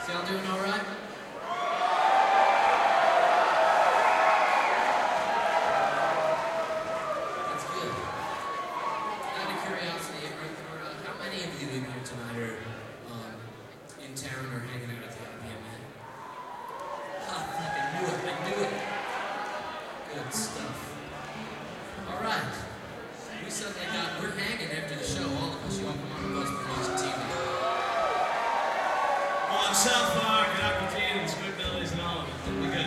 So y'all doing all right? That's good. Out of curiosity, how many of you in here tonight are in town or hanging out at the IBM? I knew it. Good stuff. All right. We suddenly we're hanging after the show, all of us. You all come on the bus for Music TV. Well, on South Park, and Aquatine, and Squidbillies, and all of it. It'll be good.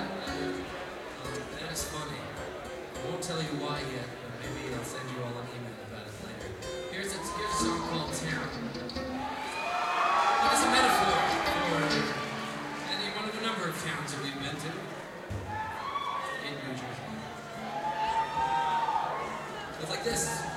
That is funny. I won't tell you why yet, but maybe I'll send you all an email about it later. Here's a song called Town. It is a metaphor for one of the number of towns that we've been to in New Jersey. So it's like this.